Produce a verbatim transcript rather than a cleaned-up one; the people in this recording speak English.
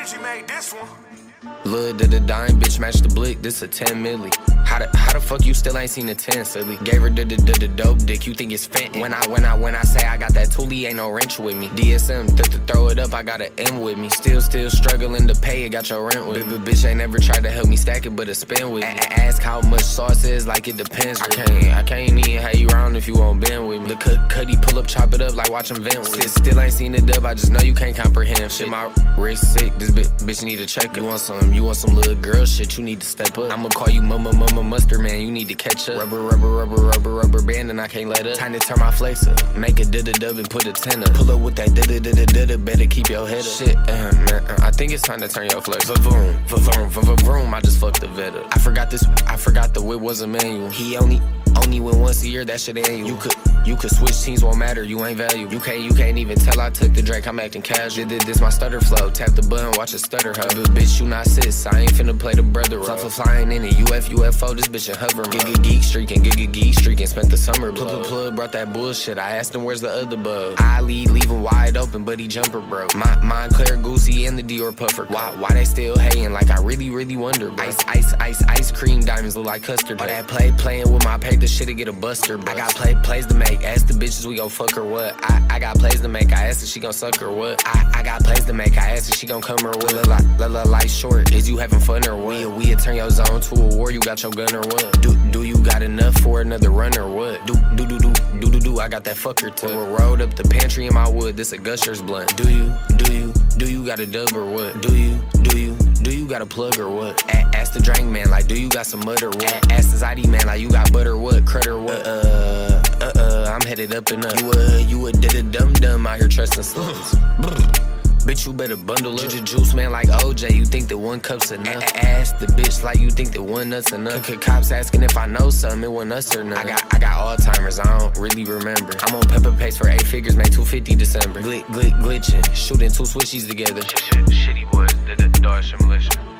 Benji made this one. Look to the dime, bitch, match the blick, this a ten milli. How the, how the fuck you still ain't seen a ten, silly? Gave her the, the, the, the dope dick, you think it's Fenton. When I, when I, when I say I got that toolie, ain't no wrench with me. D S M, th to throw it up, I got an M with me. Still, still struggling to pay it, got your rent with me. Bitch ain't never tried to help me stack it, but it spin with me. A ask how much sauce is, like it depends. I can't, I can't even have you around if you won't bend with me. The cut, cutty pull up, chop it up like watching vent with me. Still ain't seen the dub, I just know you can't comprehend. Shit, my wrist sick, this bitch, bitch need to check it. You want some, you want some little girl shit, you need to step up. I'ma call you mama, mama, mustard man, you need to catch up. Rubber, rubber, rubber, rubber, rubber band, and I can't let up. Time to turn my flex up, make a da-da dub and put a ten up. Pull up with that da-da-da-da-da, better keep your head up. Shit, uh, man, uh, I think it's time to turn your flex. Va-vroom, va-vroom, va-vroom, I just fucked the vet up. I forgot this, I forgot the whip was a manual. He only, only went once a year, that shit ain't you. You could, you could switch teams, won't matter, you ain't valuable. You can't, you can't even tell I took the Drake, I'm acting casual. Did this my stutter flow, tap the button, watch it stutter, huh? But bitch, you not sis, I ain't finna play the brother role. Fly, flying in a U F, U F O, this bitch in hover. Giga geek streaking, giga geek streaking, spent the summer blow. Plug, plug, brought that bullshit, I asked him where's the other bug. I lead, leave him wide open, but he jumper broke. My, Montclair, Goosey, and the Dior puffer. Why, why they still hating, like I really, really wonder, bro. Ice, ice, ice, ice cream diamonds look like custard. All that play, playing with my paper, shit'll get a buster, bro. I got play, plays to make, ask the bitches we gon' fuck or what. I, I got plays to make, I asked if she gon' suck or what. I, I got plays to make, I asked if she gon' come or what. La, la, la, life short, is you having fun or what? We, we turn your zone to a war, you got your gun or what? Do, do you got enough for another run or what? Do, do, do, do, do, do, do, I got that fucker too. We're rolled up the pantry in my wood, this a Gusher's blunt. Do you, do you, do you got a dub or what? Do you, do you, do you got a plug or what? A ask the drink man, like do you got some mud or what? Ask the I D man, like you got butter or what? Crud or what? Uh, uh, uh, I'm headed up and up. You uh, you a did a dum dum out here trusting slugs. Bitch, you better bundle up. Ju juice man like O J, you think that one cup's enough? A ask the bitch like you think that one nut's enough. C cops asking if I know something, it wasn't us or none. I got, I got Alzheimer's, I don't really remember. I'm on pepper paste for eight figures, make two fifty December. Glick, glick, glitching, shooting two swishies together. Sh sh shitty boys, the, the Dodge militia.